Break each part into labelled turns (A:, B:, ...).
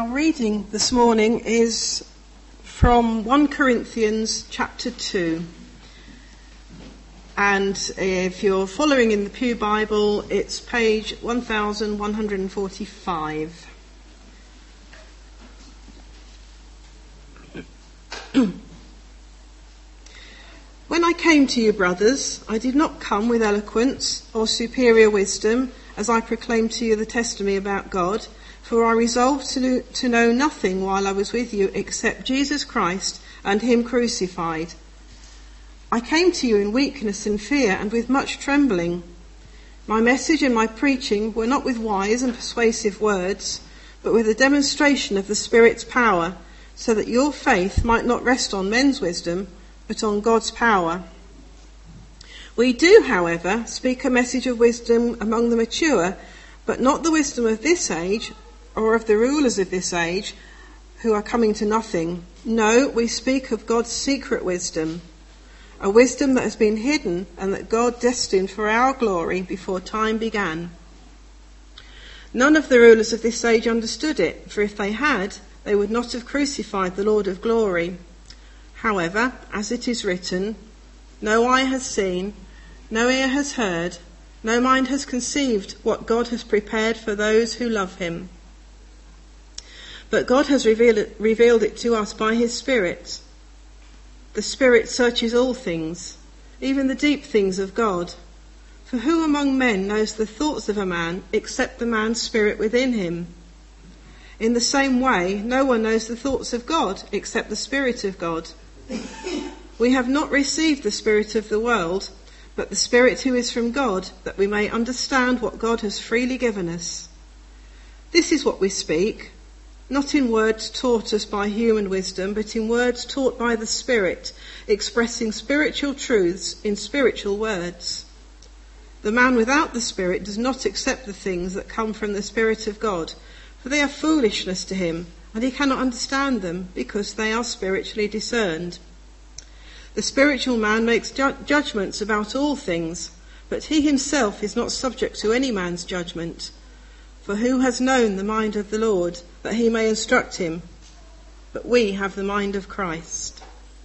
A: reading this morning is from 1 Corinthians chapter 2. And if you're following in the Pew Bible, it's page 1145. When I came to you, brothers, I did not come with eloquence or superior wisdom, as I proclaimed to you the testimony about God, for I resolved to know nothing while I was with you except Jesus Christ and him crucified. I came to you in weakness and fear and with much trembling. My message and my preaching were not with wise and persuasive words, but with a demonstration of the Spirit's power, so that your faith might not rest on men's wisdom, but on God's power. We do, however, speak a message of wisdom among the mature, but not the wisdom of this age, or of the rulers of this age, who are coming to nothing. No, we speak of God's secret wisdom, a wisdom that has been hidden and that God destined for our glory before time began. None of the rulers of this age understood it, for if they had, they would not have crucified the Lord of glory. However, as it is written, no eye has seen, no ear has heard, no mind has conceived what God has prepared for those who love him. But God has revealed it to us by his Spirit. The Spirit searches all things, even the deep things of God. For who among men knows the thoughts of a man except the man's spirit within him? In the same way, no one knows the thoughts of God except the Spirit of God. We have not received the spirit of the world, but the Spirit who is from God, that we may understand what God has freely given us. This is what we speak, not in words taught us by human wisdom, but in words taught by the Spirit, expressing spiritual truths in spiritual words. The man without the Spirit does not accept the things that come from the Spirit of God, for they are foolishness to him, and he cannot understand them, because they are spiritually discerned. The spiritual man makes judgments about all things, but he himself is not subject to any man's judgment. For who has known the mind of the Lord, that he may instruct him? But we have the mind of Christ.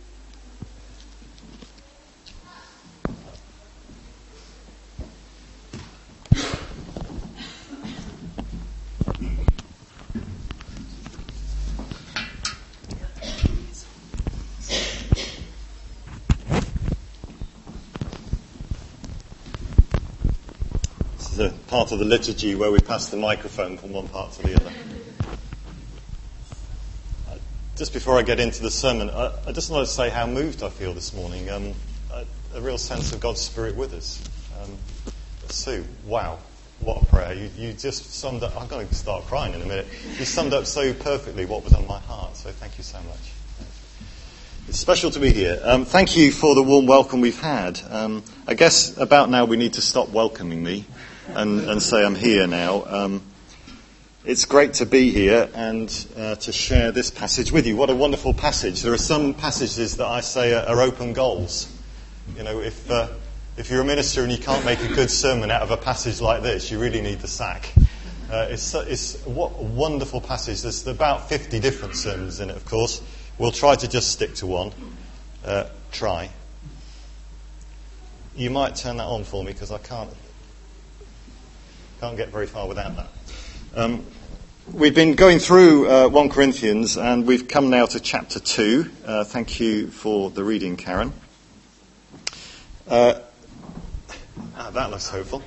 B: The part of the liturgy where we pass the microphone from one part to the other. Just before I get into the sermon, I just want to say how moved I feel this morning. A real sense of God's Spirit with us. Sue, wow, what a prayer. You just summed up, I'm going to start crying in a minute. You summed up so perfectly what was on my heart, so thank you so much. It's special to be here. Thank you for the warm welcome we've had. I guess about now we need to stop welcoming me and say I'm here now. It's great to be here and to share this passage with you. What a wonderful passage. There are some passages that I say are open goals. You know, if you're a minister and you can't make a good sermon out of a passage like this, you really need the sack. It's what a wonderful passage. There's about 50 different sermons in it, of course. We'll try to just stick to one. Try. You might turn that on for me because I can't get very far without that. We've been going through 1 Corinthians and we've come now to chapter 2. Thank you for the reading, Karen. That looks hopeful.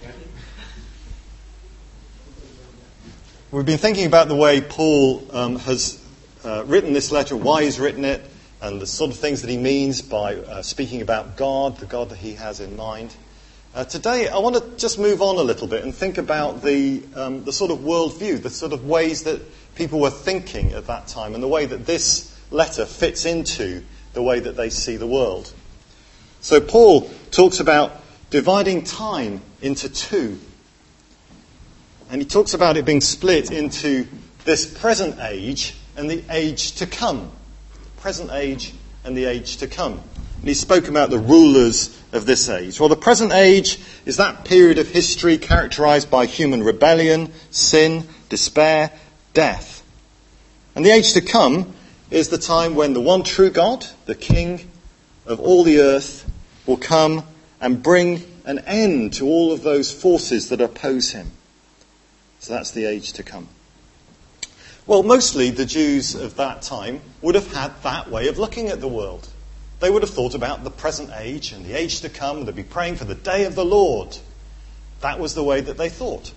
B: We've been thinking about the way Paul has written this letter, why he's written it, and the sort of things that he means by speaking about God, the God that he has in mind. Today, I want to just move on a little bit and think about the sort of worldview, the sort of ways that people were thinking at that time, and the way that this letter fits into the way that they see the world. So Paul talks about dividing time into two. And he talks about it being split into this present age and the age to come. The present age and the age to come. And he spoke about the rulers of this age. Well, the present age is that period of history characterized by human rebellion, sin, despair, death. And the age to come is the time when the one true God, the King of all the earth, will come and bring an end to all of those forces that oppose him. So that's the age to come. Well, mostly the Jews of that time would have had that way of looking at the world. They would have thought about the present age and the age to come. They'd be praying for the day of the Lord. That was the way that they thought.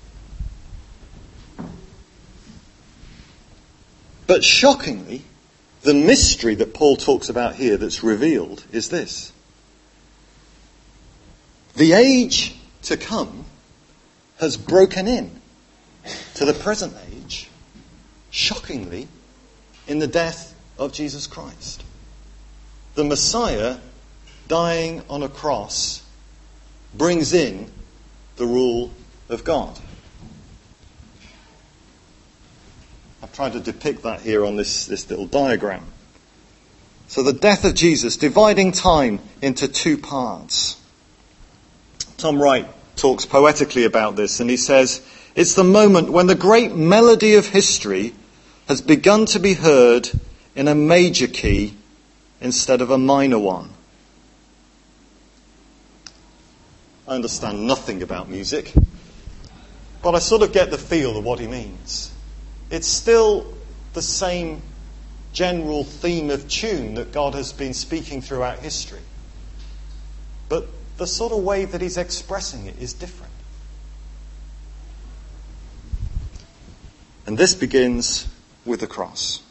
B: But shockingly, the mystery that Paul talks about here that's revealed is this. The age to come has broken in to the present age, shockingly, in the death of Jesus Christ. The Messiah dying on a cross brings in the rule of God. I've tried to depict that here on this little diagram. So the death of Jesus, dividing time into two parts. Tom Wright talks poetically about this, and he says, it's the moment when the great melody of history has begun to be heard in a major key instead of a minor one. I understand nothing about music, but I sort of get the feel of what he means. It's still the same general theme of tune that God has been speaking throughout history. But the sort of way that he's expressing it is different. And this begins with the cross.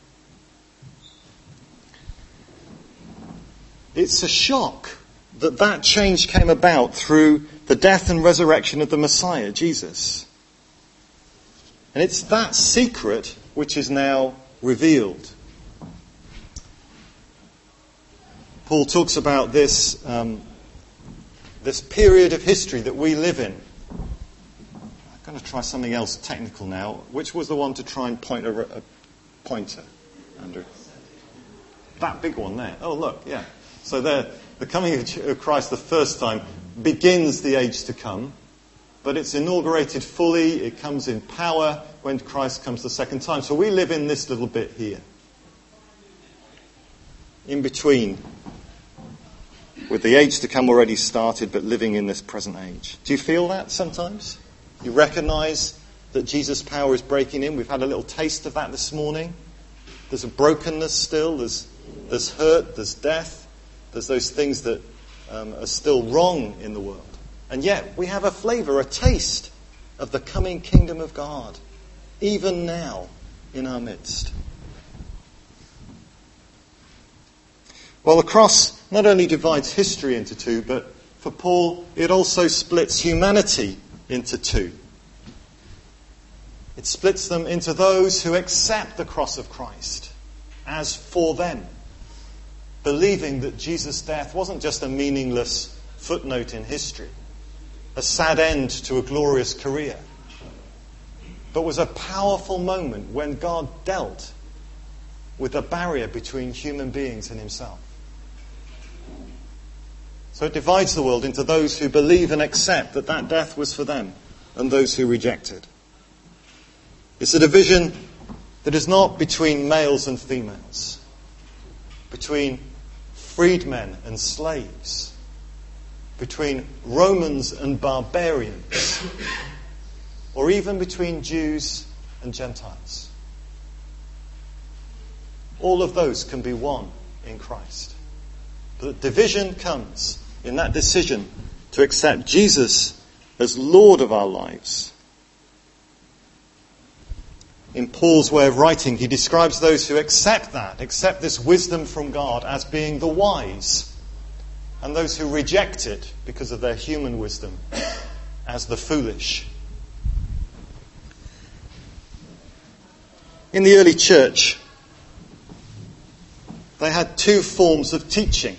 B: It's a shock that that change came about through the death and resurrection of the Messiah, Jesus. And it's that secret which is now revealed. Paul talks about this period of history that we live in. I'm going to try something else technical now. Which was the one to try and point a pointer, Andrew? That big one there. Oh, look, yeah. So there, the coming of Christ the first time begins the age to come. But it's inaugurated fully, it comes in power when Christ comes the second time. So we live in this little bit here. In between, with the age to come already started, but living in this present age. Do you feel that sometimes? You recognise that Jesus' power is breaking in? We've had a little taste of that this morning. There's a brokenness still, there's hurt, there's death, there's those things that are still wrong in the world. And yet we have a flavour, a taste of the coming kingdom of God, even now in our midst. Well, the cross not only divides history into two, but for Paul, it also splits humanity into two. It splits them into those who accept the cross of Christ as for them, believing that Jesus' death wasn't just a meaningless footnote in history, a sad end to a glorious career, but was a powerful moment when God dealt with the barrier between human beings and himself. So it divides the world into those who believe and accept that that death was for them and those who reject it. It's a division that is not between males and females, between freedmen and slaves, between Romans and barbarians, or even between Jews and Gentiles. All of those can be one in Christ. But division comes in that decision to accept Jesus as Lord of our lives. In Paul's way of writing, he describes those who accept this wisdom from God as being the wise, and those who reject it because of their human wisdom as the foolish. In the early church, they had two forms of teaching,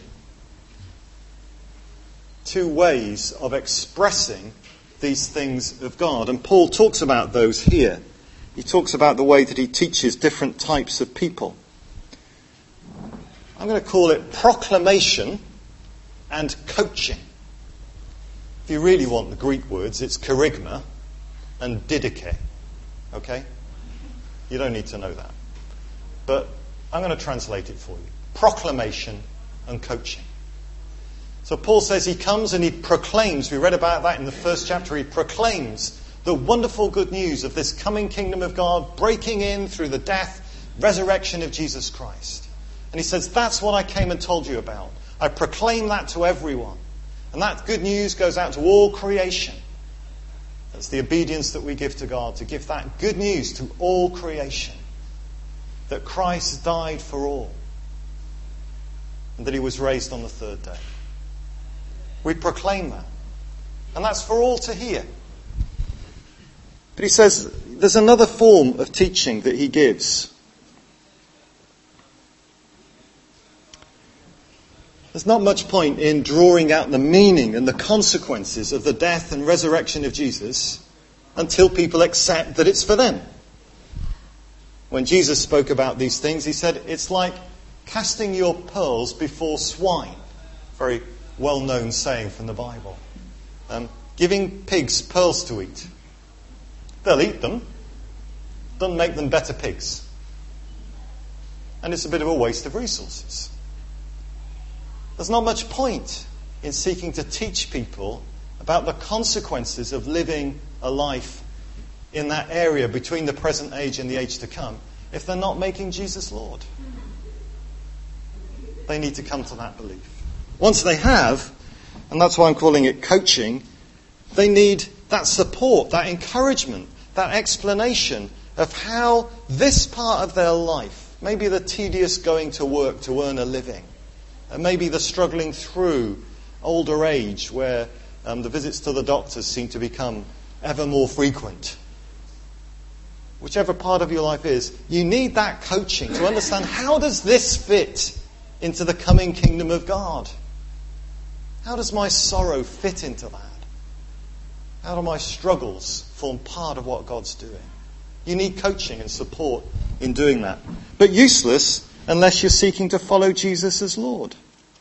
B: two ways of expressing these things of God. And Paul talks about those here. He talks about the way that he teaches different types of people. I'm going to call it proclamation and coaching. If you really want the Greek words, it's kerygma and didache. Okay? You don't need to know that. but I'm going to translate it for you. Proclamation and coaching. So Paul says he comes and he proclaims, we read about that in the first chapter, he proclaims the wonderful good news of this coming kingdom of God breaking in through the death, resurrection of Jesus Christ. And he says, that's what I came and told you about. I proclaim that to everyone. And that good news goes out to all creation. That's the obedience that we give to God, to give that good news to all creation. That Christ died for all. And that he was raised on the third day. We proclaim that. And that's for all to hear. But he says there's another form of teaching that he gives. There's not much point in drawing out the meaning and the consequences of the death and resurrection of Jesus until people accept that it's for them. When Jesus spoke about these things, he said, it's like casting your pearls before swine. Very well-known saying from the Bible. Giving pigs pearls to eat. They'll eat them. Doesn't make them better pigs. And it's a bit of a waste of resources. There's not much point in seeking to teach people about the consequences of living a life in that area between the present age and the age to come if they're not making Jesus Lord. They need to come to that belief. Once they have, and that's why I'm calling it coaching, they need that support, that encouragement, that explanation of how this part of their life, maybe the tedious going to work to earn a living, and maybe the struggling through older age where the visits to the doctors seem to become ever more frequent. Whichever part of your life is, you need that coaching to understand how does this fit into the coming kingdom of God? How does my sorrow fit into that? How do my struggles form part of what God's doing? You need coaching and support in doing that. But useless unless you're seeking to follow Jesus as Lord.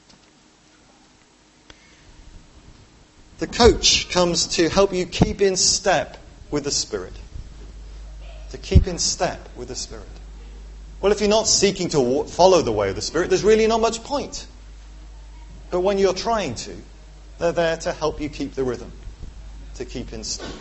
B: The coach comes to help you keep in step with the Spirit. To keep in step with the Spirit. Well, if you're not seeking to follow the way of the Spirit, there's really not much point. But when you're trying to, they're there to help you keep the rhythm, to keep in step.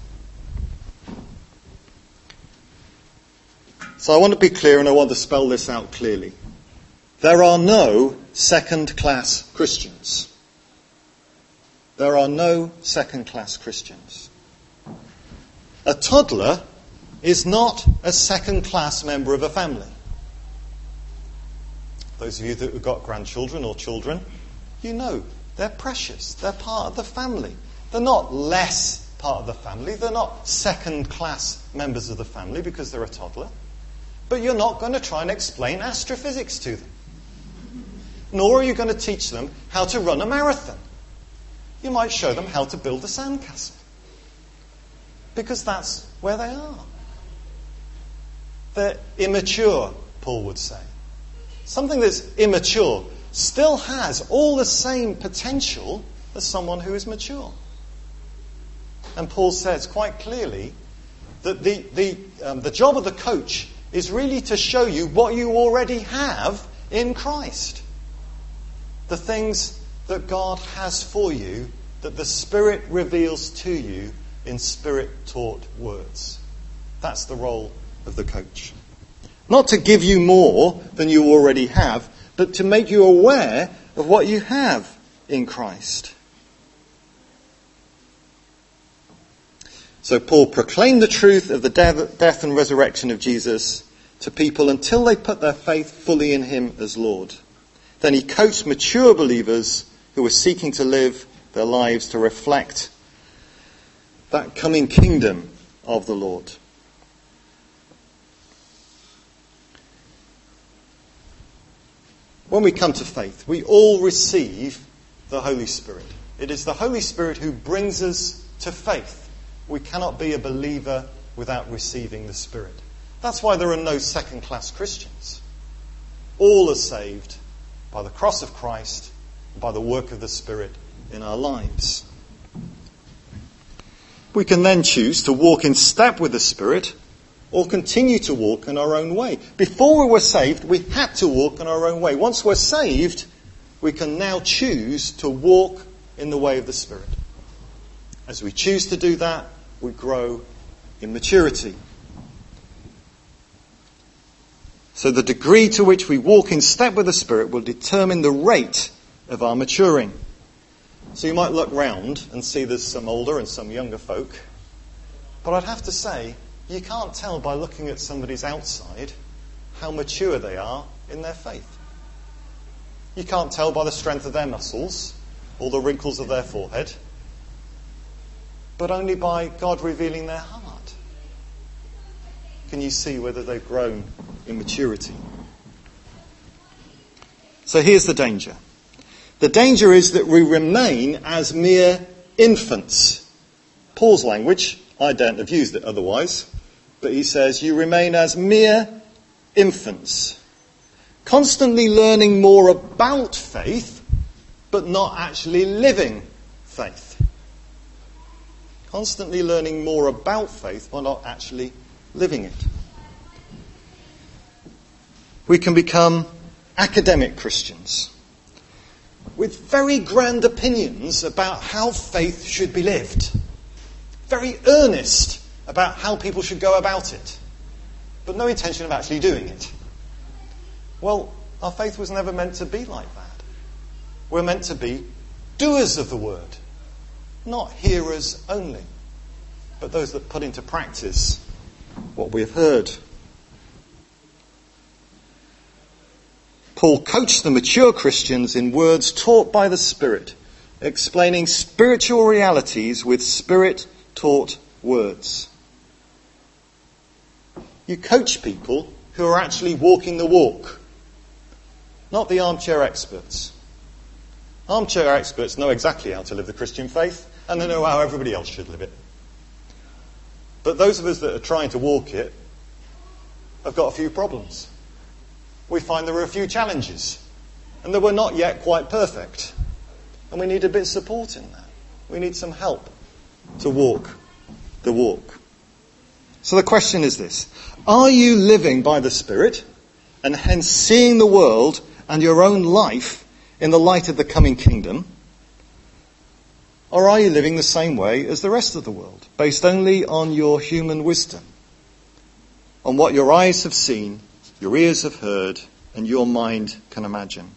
B: So I want to be clear and I want to spell this out clearly. There are no second-class Christians. There are no second-class Christians. A toddler is not a second-class member of a family. Those of you that have got grandchildren or children, you know they're precious. They're part of the family. They're not less part of the family. They're not second-class members of the family because they're a toddler. But you're not going to try and explain astrophysics to them. Nor are you going to teach them how to run a marathon. You might show them how to build a sandcastle. Because that's where they are. They're immature, Paul would say. Something that's immature still has all the same potential as someone who is mature. And Paul says quite clearly that the job of the coach is really to show you what you already have in Christ. The things that God has for you, that the Spirit reveals to you in Spirit-taught words. That's the role of the coach. Not to give you more than you already have, but to make you aware of what you have in Christ. So Paul proclaimed the truth of the death and resurrection of Jesus to people until they put their faith fully in him as Lord. Then he coached mature believers who were seeking to live their lives to reflect that coming kingdom of the Lord. When we come to faith, we all receive the Holy Spirit. It is the Holy Spirit who brings us to faith. We cannot be a believer without receiving the Spirit. That's why there are no second-class Christians. All are saved by the cross of Christ, by the work of the Spirit in our lives. We can then choose to walk in step with the Spirit or continue to walk in our own way. Before we were saved, we had to walk in our own way. Once we're saved, we can now choose to walk in the way of the Spirit. As we choose to do that, we grow in maturity. So the degree to which we walk in step with the Spirit will determine the rate of our maturing. So you might look round and see there's some older and some younger folk. But I'd have to say, you can't tell by looking at somebody's outside how mature they are in their faith. You can't tell by the strength of their muscles or the wrinkles of their forehead, but only by God revealing their heart can you see whether they've grown in maturity. So here's the danger. The danger is that we remain as mere infants. Paul's language, I don't have used it otherwise, but he says, you remain as mere infants, constantly learning more about faith, but not actually living faith. Constantly learning more about faith, but not actually living it. We can become academic Christians with very grand opinions about how faith should be lived. Very earnest about how people should go about it, but no intention of actually doing it. Well, our faith was never meant to be like that. We're meant to be doers of the word, not hearers only, but those that put into practice what we have heard. Paul coached the mature Christians in words taught by the Spirit, explaining spiritual realities with Spirit-taught words. You coach people who are actually walking the walk, not the armchair experts. Armchair experts know exactly how to live the Christian faith, and they know how everybody else should live it. But those of us that are trying to walk it have got a few problems. We find there are a few challenges, and that we're not yet quite perfect. And we need a bit of support in that. We need some help to walk the walk. So the question is this: are you living by the Spirit, and hence seeing the world and your own life in the light of the coming kingdom? Or are you living the same way as the rest of the world, based only on your human wisdom, on what your eyes have seen, your ears have heard, and your mind can imagine?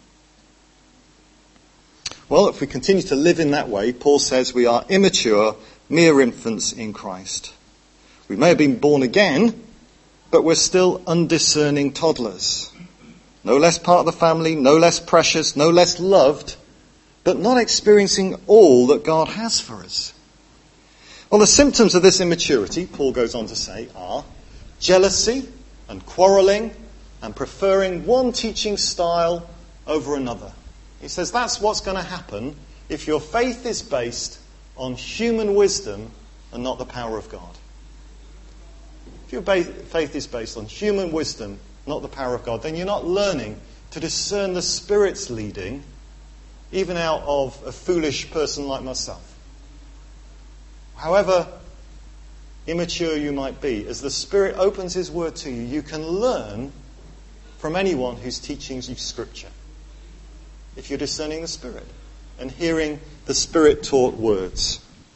B: Well, if we continue to live in that way, Paul says we are immature, mere infants in Christ. We may have been born again, but we're still undiscerning toddlers. No less part of the family, no less precious, no less loved, but not experiencing all that God has for us. Well, the symptoms of this immaturity, Paul goes on to say, are jealousy and quarrelling and preferring one teaching style over another. He says that's what's going to happen if your faith is based on human wisdom and not the power of God. If your faith is based on human wisdom, not the power of God, then you're not learning to discern the Spirit's leading, even out of a foolish person like myself. However immature you might be, as the Spirit opens His Word to you, you can learn from anyone who's teaching you Scripture, if you're discerning the Spirit and hearing the Spirit-taught words.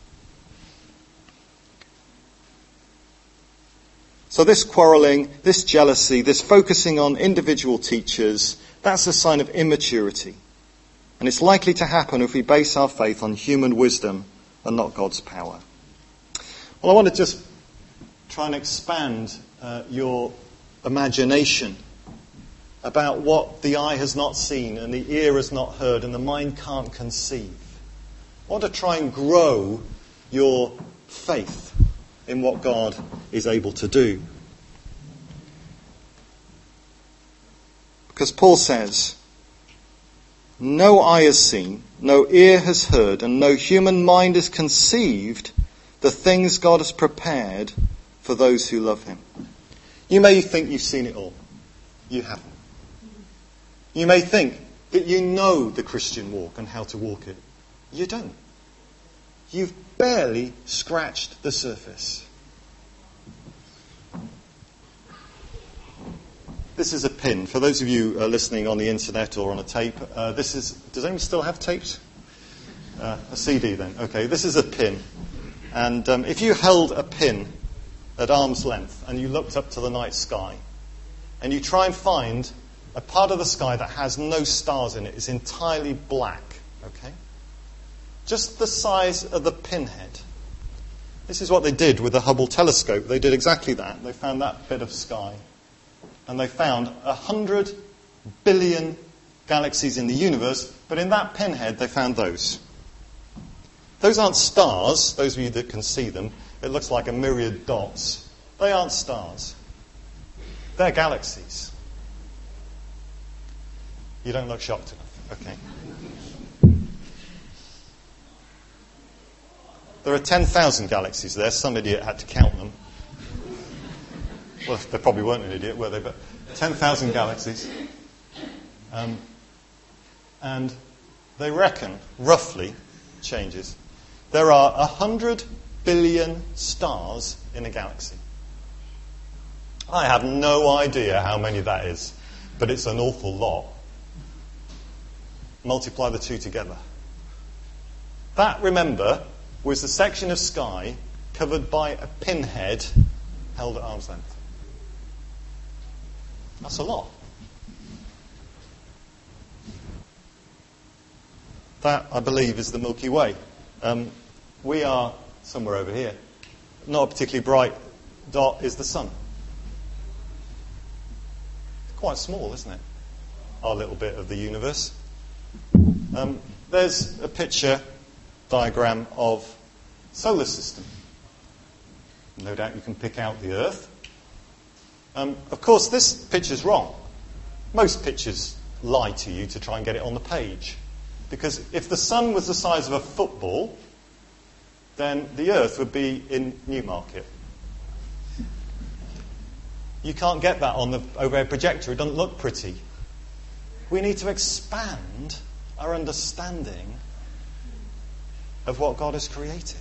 B: So this quarrelling, this jealousy, this focusing on individual teachers, that's a sign of immaturity. And it's likely to happen if we base our faith on human wisdom and not God's power. Well, I want to just try and expand your imagination about what the eye has not seen and the ear has not heard and the mind can't conceive. I want to try and grow your faith in what God is able to do. Because Paul says, no eye has seen, no ear has heard, and no human mind has conceived the things God has prepared for those who love Him. You may think you've seen it all. You haven't. You may think that you know the Christian walk and how to walk it. You don't. You've barely scratched the surface. This is a pin. For those of you listening on the internet or on a tape, does anyone still have tapes? A CD then. Okay, this is a pin. And if you held a pin at arm's length and you looked up to the night sky and you try and find a part of the sky that has no stars in it, is entirely black, okay? Just the size of the pinhead. This is what they did with the Hubble telescope. They did exactly that. They found that bit of sky. And they found 100 billion galaxies in the universe, but in that pinhead they found those. Those aren't stars, those of you that can see them. It looks like a myriad dots. They aren't stars. They're galaxies. You don't look shocked enough. Okay. There are 10,000 galaxies there. Some idiot had to count them. Well, they probably weren't an idiot, were they? But 10,000 galaxies. And they reckon, roughly, changes, there are 100 billion stars in a galaxy. I have no idea how many that is, but it's an awful lot. Multiply the two together. That, remember, was the section of sky covered by a pinhead held at arm's length. That's a lot. That, I believe, is the Milky Way. We are somewhere over here. Not a particularly bright dot is the sun. It's quite small, isn't it? Our little bit of the universe. There's a picture diagram of solar system. No doubt you can pick out the Earth. Of course, this picture's wrong. Most pictures lie to you to try and get it on the page. Because if the sun was the size of a football, then the Earth would be in Newmarket. You can't get that on the overhead projector. It doesn't look pretty. We need to expand our understanding of what God has created.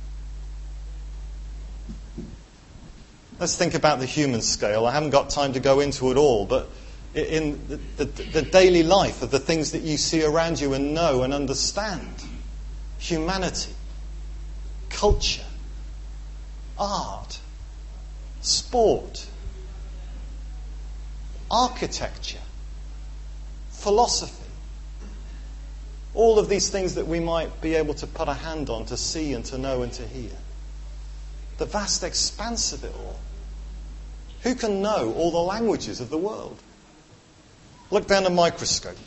B: Let's think about the human scale. I haven't got time to go into it all, but in the daily life of the things that you see around you and know and understand, humanity, culture, art, sport, architecture, philosophy, all of these things that we might be able to put a hand on to see and to know and to hear. The vast expanse of it all. Who can know all the languages of the world? Look down a microscope.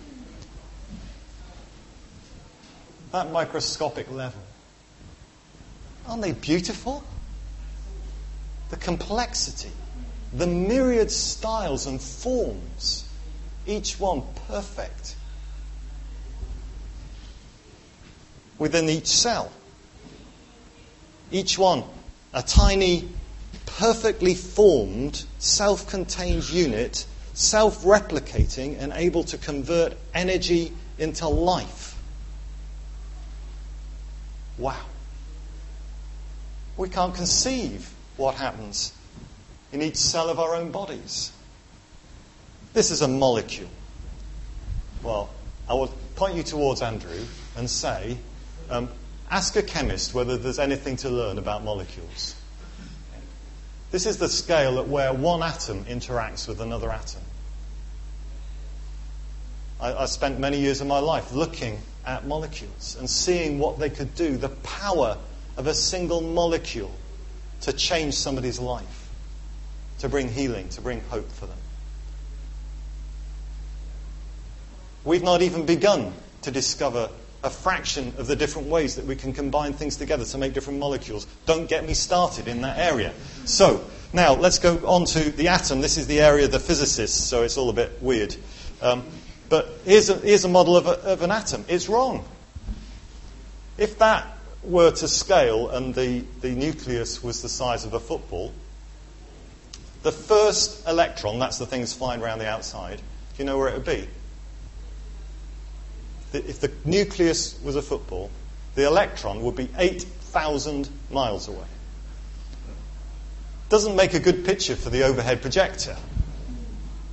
B: That microscopic level. Aren't they beautiful? The complexity, the myriad styles and forms, each one perfect. Within each cell. Each one a tiny, perfectly formed, self-contained unit, self-replicating and able to convert energy into life. Wow. We can't conceive what happens in each cell of our own bodies. This is a molecule. Well, I will point you towards Andrew and say, ask a chemist whether there's anything to learn about molecules. This is the scale at where one atom interacts with another atom. I spent many years of my life looking at molecules and seeing what they could do, the power of a single molecule to change somebody's life, to bring healing, to bring hope for them. We've not even begun to discover a fraction of the different ways that we can combine things together to make different molecules. Don't get me started in that area. So, now let's go on to the atom. This is the area of the physicists, so it's all a bit weird. But here's a model of an atom. It's wrong. If that were to scale and the nucleus was the size of a football, the first electron, that's the thing that's flying around the outside, do you know where it would be? If the nucleus was a football, the electron would be 8,000 miles away. Doesn't make a good picture for the overhead projector.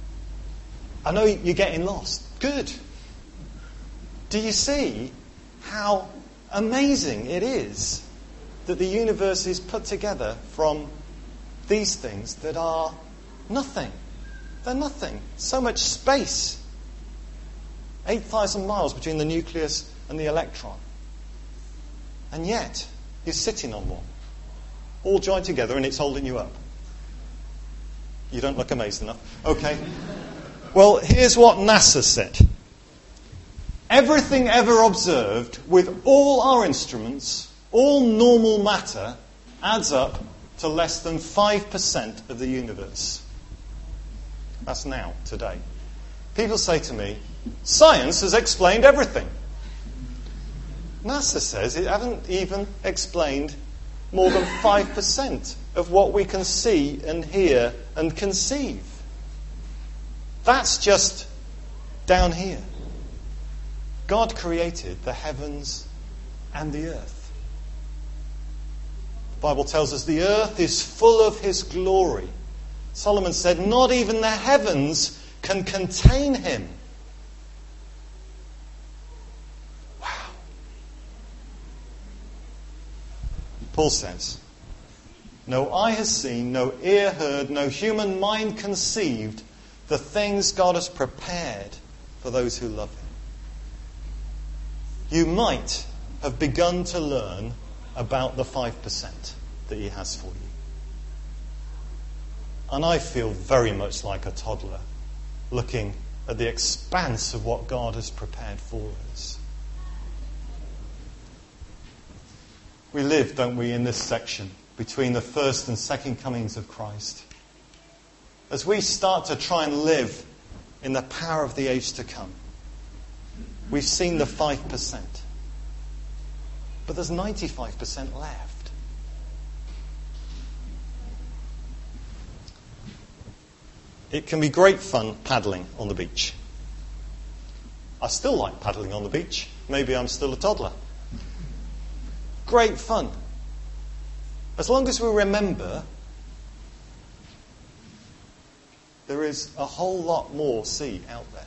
B: I know you're getting lost. Good. Do you see how amazing it is that the universe is put together from these things that are nothing? They're nothing. So much space. 8,000 miles between the nucleus and the electron. And yet, you're sitting on one. All joined together and it's holding you up. You don't look amazed enough. Okay. Well, here's what NASA said. Everything ever observed with all our instruments, all normal matter, adds up to less than 5% of the universe. That's now, today. People say to me, science has explained everything. NASA says it hasn't even explained more than 5% of what we can see and hear and conceive. That's just down here. God created the heavens and the earth. The Bible tells us the earth is full of His glory. Solomon said, not even the heavens can contain Him. Wow. Paul says, no eye has seen, no ear heard, no human mind conceived the things God has prepared for those who love Him. You might have begun to learn about the 5% that He has for you. And I feel very much like a toddler looking at the expanse of what God has prepared for us. We live, don't we, in this section between the first and second comings of Christ. As we start to try and live in the power of the age to come, we've seen the 5%. But there's 95% left. It can be great fun paddling on the beach. I still like paddling on the beach. Maybe I'm still a toddler. Great fun. As long as we remember there is a whole lot more sea out there.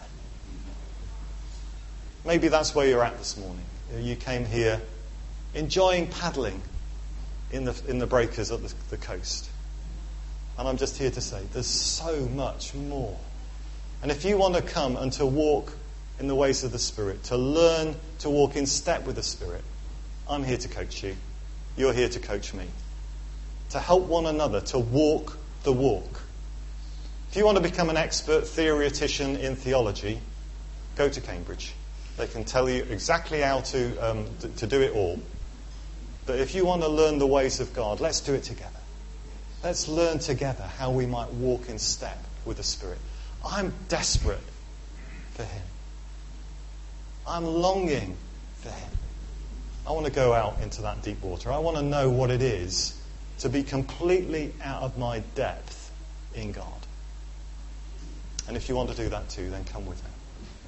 B: Maybe that's where you're at this morning. You came here enjoying paddling in the breakers at the coast. And I'm just here to say there's so much more. And if you want to come and to walk in the ways of the Spirit, to learn to walk in step with the Spirit, I'm here to coach you. You're here to coach me. To help one another to walk the walk. If you want to become an expert theoretician in theology, go to Cambridge. They can tell you exactly how to do it all. But if you want to learn the ways of God, let's do it together. Let's learn together how we might walk in step with the Spirit. I'm desperate for Him. I'm longing for Him. I want to go out into that deep water. I want to know what it is to be completely out of my depth in God. And if you want to do that too, then come with me.